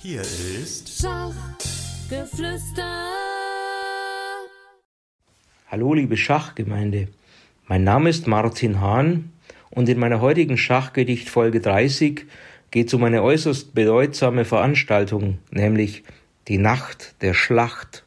Hier ist Schachgeflüster. Hallo liebe Schachgemeinde, mein Name ist Martin Hahn und in meiner heutigen Schachgedicht Folge 30 geht es um eine äußerst bedeutsame Veranstaltung, nämlich die Nacht der Schlacht.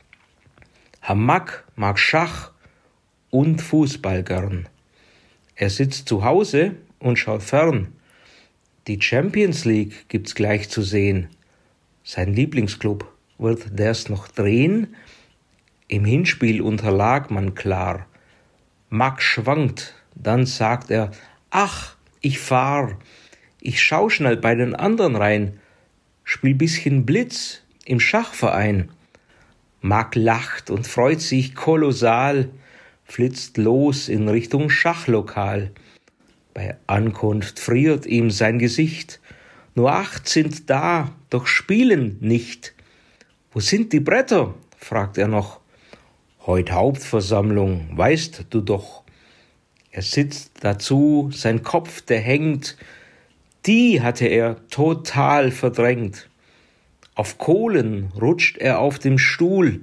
Hamak mag Schach und Fußball gern. Er sitzt zu Hause und schaut fern. Die Champions League gibt's gleich zu sehen. Sein Lieblingsclub wird der's noch drehen. Im Hinspiel unterlag man klar. Mak schwankt, dann sagt er, ach, ich fahr. Ich schau schnell bei den anderen rein. Spiel bisschen Blitz im Schachverein. Mak lacht und freut sich kolossal, flitzt los in Richtung Schachlokal. Bei Ankunft friert ihm sein Gesicht. Nur 8 sind da, doch spielen nicht. Wo sind die Bretter? Fragt er noch. Heut Hauptversammlung, weißt du doch. Er sitzt dazu, sein Kopf, der hängt. Die hatte er total verdrängt. Auf Kohlen rutscht er auf dem Stuhl.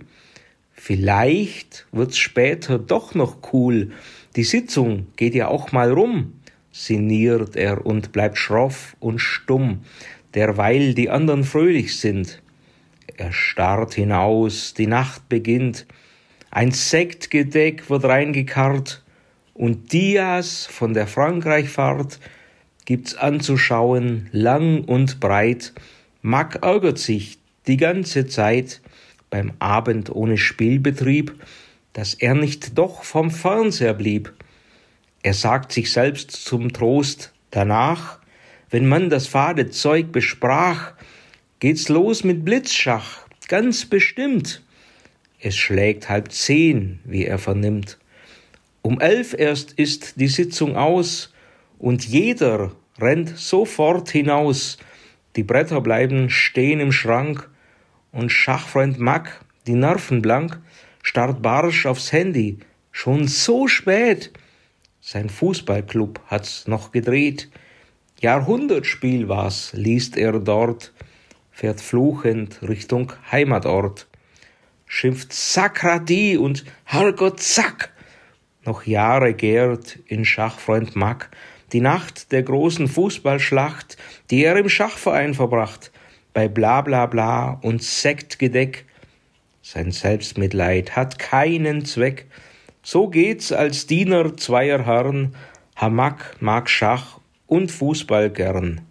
Vielleicht wird's später doch noch cool. Die Sitzung geht ja auch mal rum, sinniert er und bleibt schroff und stumm, derweil die anderen fröhlich sind. Er starrt hinaus, die Nacht beginnt, ein Sektgedeck wird reingekarrt und Dias von der Frankreichfahrt gibt's anzuschauen, lang und breit. Mak ärgert sich die ganze Zeit beim Abend ohne Spielbetrieb, dass er nicht doch vom Fernseher blieb. Er sagt sich selbst zum Trost danach, wenn man das fade Zeug besprach, geht's los mit Blitzschach, ganz bestimmt. Es schlägt 9:30, wie er vernimmt. Um 11 erst ist die Sitzung aus und jeder rennt sofort hinaus. Die Bretter bleiben stehen im Schrank und Schachfreund Mak, die Nerven blank, starrt barsch aufs Handy. Schon so spät. Sein Fußballclub hat's noch gedreht. Jahrhundertspiel war's, liest er dort, fährt fluchend Richtung Heimatort. Schimpft Sakrati und Herrgott Zack. Noch Jahre gärt in Schachfreund Mak die Nacht der großen Fußballschlacht, die er im Schachverein verbracht, bei bla bla bla und Sektgedeck. Sein Selbstmitleid hat keinen Zweck. So geht's als Diener zweier Herren, Hamak mag Schach und Fußball gern.